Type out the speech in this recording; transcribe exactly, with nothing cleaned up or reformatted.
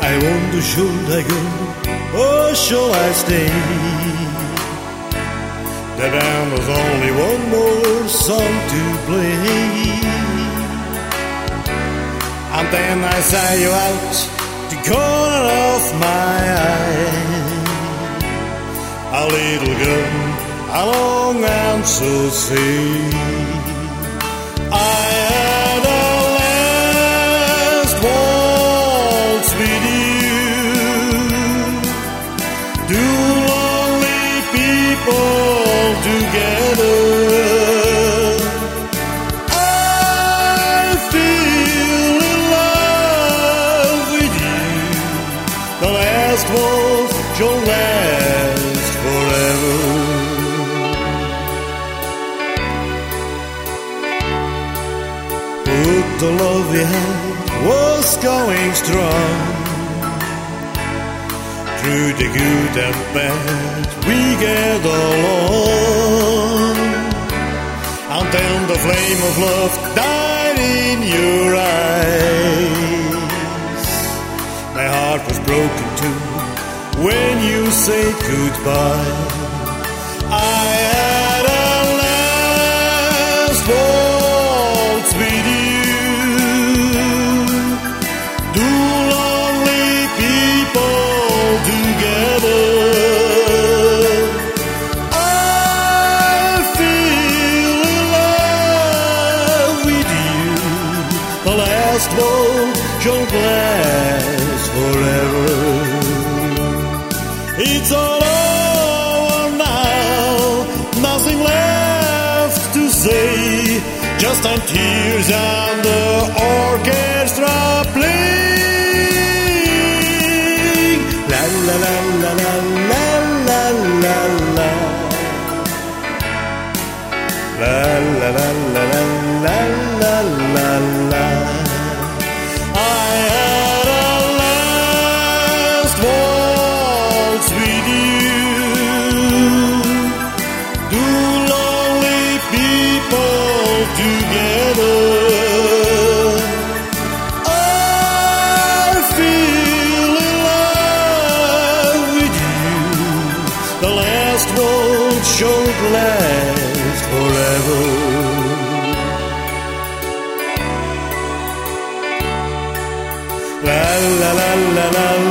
I wonder, should I go or shall I stay? The band has only one more song to play, and then I saw you out the corner of my eye. A little girl, a long and so sweet. I had a last waltz with you, two lonely people together. I feel in love with you. The last waltz shall last forever. But the love we had was going strong. Through the good and bad we get along, and then the flame of love died in your eyes. My heart was broken too when you said goodbye. I had a last waltz with you, two lonely people together. I feel in love with you. The last waltz shall last forever. It's all over now, nothing left to say, just some tears and the orchestra playing. La la la la la la la la la. La la la la la la la la. I had a last waltz with you, two lonely people together. I feel in love with you. The last waltz shall last forever. La la la la la